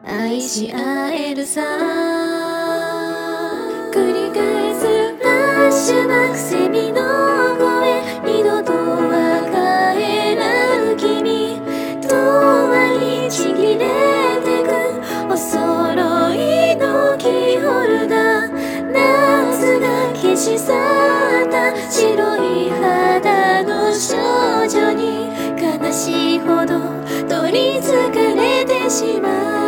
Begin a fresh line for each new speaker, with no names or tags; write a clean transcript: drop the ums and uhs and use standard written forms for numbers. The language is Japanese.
愛し合えるさ。繰り返すラッシュなくせみの声、二度とは帰らぬ君、永遠にちぎれてくお揃いのキーホルダー、夏が消し去った白い肌の少女に悲しいほど取りつかれてしまう。